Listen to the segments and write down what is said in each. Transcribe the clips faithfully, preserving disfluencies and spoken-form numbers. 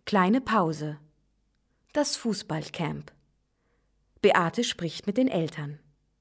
Kleine Pause. Das Fußballcamp. Beate spricht mit den Eltern.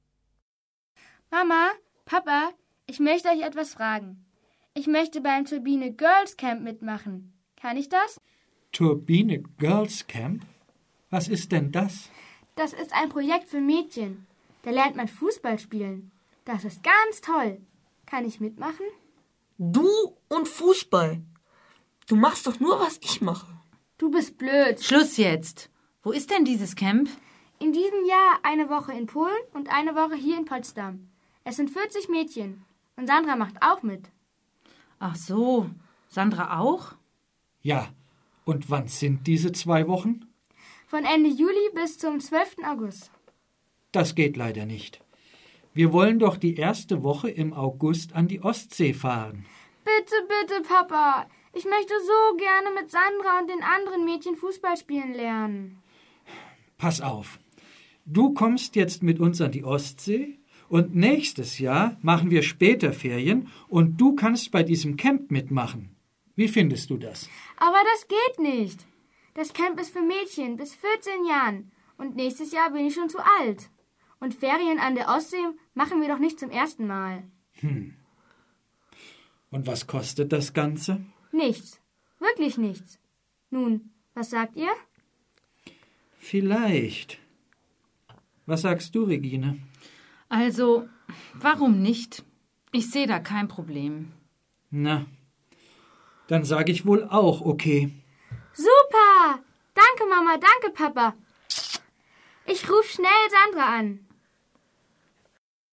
Mama, Papa, ich möchte euch etwas fragen. Ich möchte beim Turbine Girls Camp mitmachen. Kann ich das? Turbine Girls Camp? Was ist denn das? Das ist ein Projekt für Mädchen. Da lernt man Fußball spielen. Das ist ganz toll. Kann ich mitmachen? Du und Fußball. Du machst doch nur, was ich mache. Du bist blöd. Schluss jetzt. Wo ist denn dieses Camp? In diesem Jahr eine Woche in Polen und eine Woche hier in Potsdam. Es sind vierzig Mädchen. Und Sandra macht auch mit. Ach so, Sandra auch? Ja, und wann sind diese zwei Wochen? Von Ende Juli bis zum zwölften August. Das geht leider nicht. Wir wollen doch die erste Woche im August an die Ostsee fahren. Bitte, bitte, Papa. Ich möchte so gerne mit Sandra und den anderen Mädchen Fußball spielen lernen. Pass auf. Du kommst jetzt mit uns an die Ostsee und nächstes Jahr machen wir später Ferien und du kannst bei diesem Camp mitmachen. Wie findest du das? Aber das geht nicht. Das Camp ist für Mädchen bis vierzehn Jahren und nächstes Jahr bin ich schon zu alt. Und Ferien an der Ostsee machen wir doch nicht zum ersten Mal. Hm. Und was kostet das Ganze? Nichts. Wirklich nichts. Nun, was sagt ihr? Vielleicht. Was sagst du, Regine? Also, warum nicht? Ich sehe da kein Problem. Na, dann sage ich wohl auch okay. Super! Danke, Mama, danke, Papa. Ich rufe schnell Sandra an.